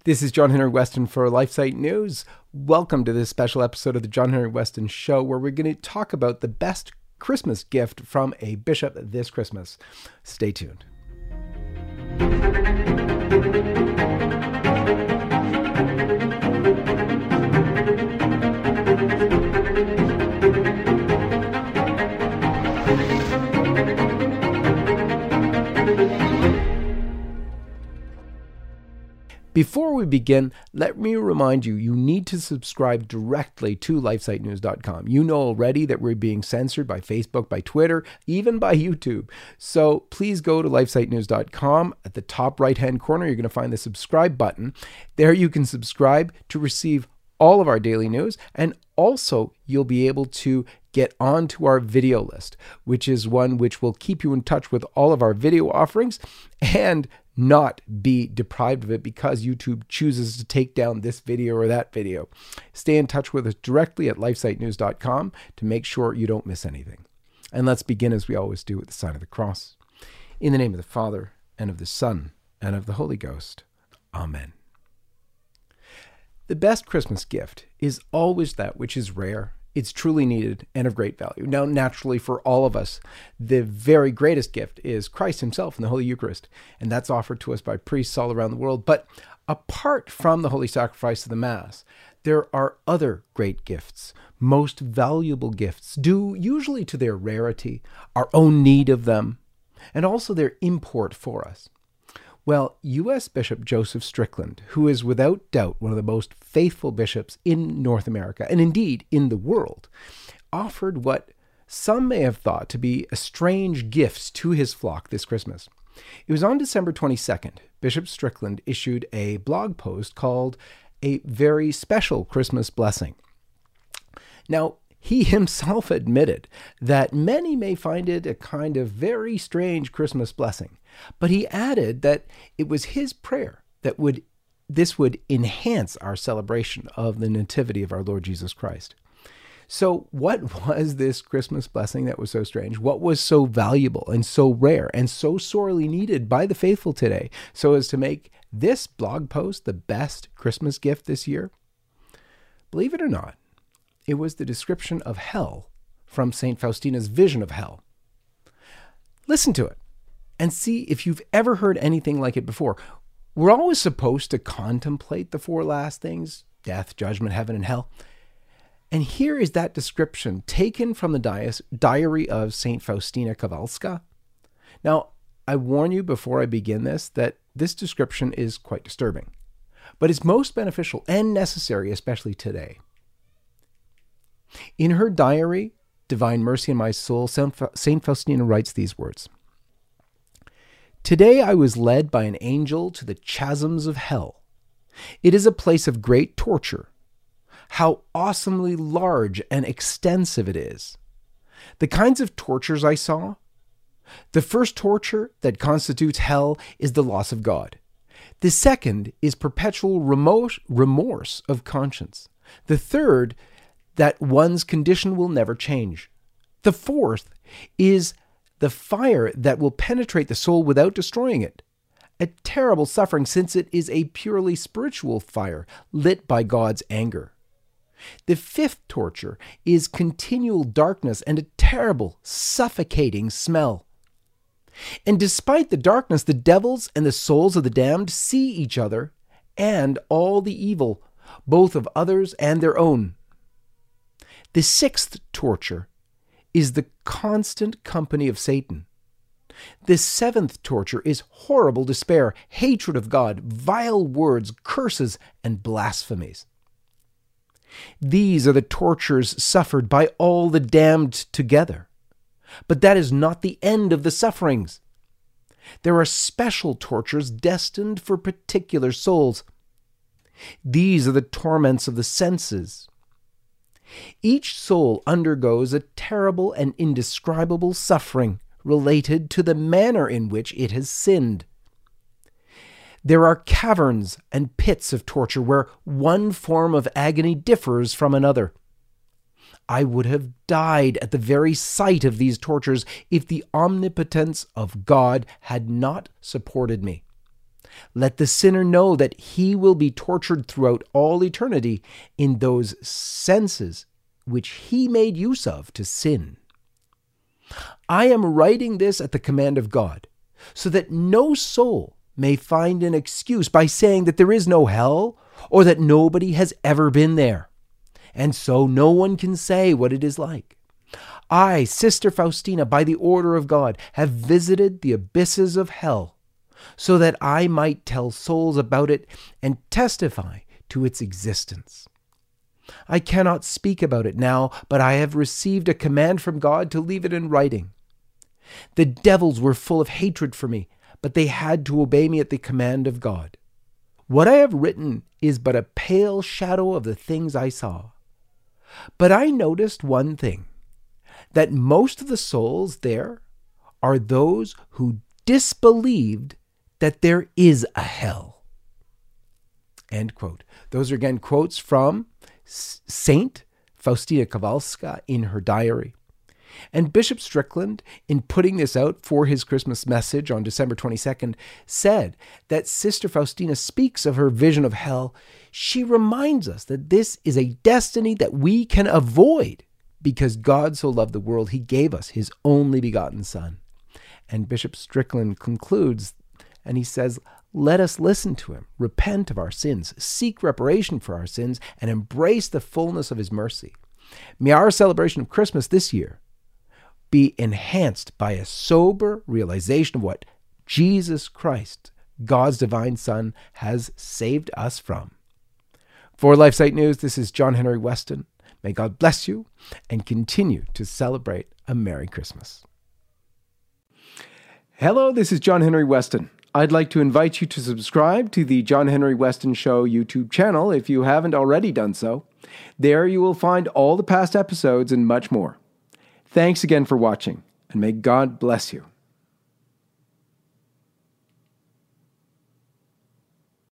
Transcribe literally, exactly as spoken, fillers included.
This is John Henry Weston for LifeSite News. Welcome to this special episode of the John Henry Weston Show, where we're going to talk about the best Christmas gift from a bishop this Christmas. Stay tuned. Before we begin, let me remind you, you need to subscribe directly to lifesite news dot com. You know already that we're being censored by Facebook, by Twitter, even by YouTube. So please go to lifesite news dot com. At the top right-hand corner, you're going to find the subscribe button. There you can subscribe to receive all of our daily news, and also you'll be able to get onto our video list, which is one which will keep you in touch with all of our video offerings and not be deprived of it because YouTube chooses to take down this video or that video. Stay in touch with us directly at lifesite news dot com to make sure you don't miss anything. And let's begin as we always do with the sign of the cross. In the name of the Father, and of the Son, and of the Holy Ghost. Amen. The best Christmas gift is always that which is rare, it's truly needed, and of great value. Now, naturally, for all of us, the very greatest gift is Christ himself in the Holy Eucharist, and that's offered to us by priests all around the world. But apart from the holy sacrifice of the Mass, there are other great gifts, most valuable gifts, due usually to their rarity, our own need of them, and also their import for us. Well, U S Bishop Joseph Strickland, who is without doubt one of the most faithful bishops in North America, and indeed in the world, offered what some may have thought to be a strange gift to his flock this Christmas. It was on December twenty-second, Bishop Strickland issued a blog post called A Very Special Christmas Blessing. Now, he himself admitted that many may find it a kind of very strange Christmas blessing, but he added that it was his prayer that would this would enhance our celebration of the nativity of our Lord Jesus Christ. So what was this Christmas blessing that was so strange? What was so valuable and so rare and so sorely needed by the faithful today so as to make this blog post the best Christmas gift this year? Believe it or not, it was the description of hell from Saint Faustina's vision of hell. Listen to it and see if you've ever heard anything like it before. We're always supposed to contemplate the four last things: death, judgment, heaven, and hell. And here is that description taken from the diary of Saint Faustina Kowalska. Now, I warn you before I begin this that this description is quite disturbing, but it's most beneficial and necessary, especially today. In her diary, Divine Mercy in My Soul, Saint Faustina writes these words: "Today I was led by an angel to the chasms of hell. It is a place of great torture. How awesomely large and extensive it is. The kinds of tortures I saw: the first torture that constitutes hell is the loss of God. The second is perpetual remorse, remorse of conscience. The third, that one's condition will never change. The fourth is the fire that will penetrate the soul without destroying it. A terrible suffering, since it is a purely spiritual fire lit by God's anger. The fifth torture is continual darkness and a terrible, suffocating smell. And despite the darkness, the devils and the souls of the damned see each other and all the evil, both of others and their own. The sixth torture is the constant company of Satan. The seventh torture is horrible despair, hatred of God, vile words, curses, and blasphemies. These are the tortures suffered by all the damned together. But that is not the end of the sufferings. There are special tortures destined for particular souls. These are the torments of the senses. Each soul undergoes a terrible and indescribable suffering related to the manner in which it has sinned. There are caverns and pits of torture where one form of agony differs from another. I would have died at the very sight of these tortures if the omnipotence of God had not supported me. Let the sinner know that he will be tortured throughout all eternity in those senses which he made use of to sin. I am writing this at the command of God, so that no soul may find an excuse by saying that there is no hell or that nobody has ever been there, and so no one can say what it is like. I, Sister Faustina, by the order of God, have visited the abysses of hell, so that I might tell souls about it and testify to its existence. I cannot speak about it now, but I have received a command from God to leave it in writing. The devils were full of hatred for me, but they had to obey me at the command of God. What I have written is but a pale shadow of the things I saw. But I noticed one thing, that most of the souls there are those who disbelieved that there is a hell. End quote. Those are again quotes from Saint Faustina Kowalska in her diary. And Bishop Strickland, in putting this out for his Christmas message on December twenty-second, said that Sister Faustina speaks of her vision of hell. She reminds us that this is a destiny that we can avoid because God so loved the world, he gave us his only begotten Son. And Bishop Strickland concludes, and he says, let us listen to him, repent of our sins, seek reparation for our sins, and embrace the fullness of his mercy. May our celebration of Christmas this year be enhanced by a sober realization of what Jesus Christ, God's divine Son, has saved us from. For LifeSite News, this is John Henry Weston. May God bless you and continue to celebrate a Merry Christmas. Hello, this is John Henry Weston. I'd like to invite you to subscribe to the John Henry Weston Show YouTube channel if you haven't already done so. There you will find all the past episodes and much more. Thanks again for watching, and may God bless you.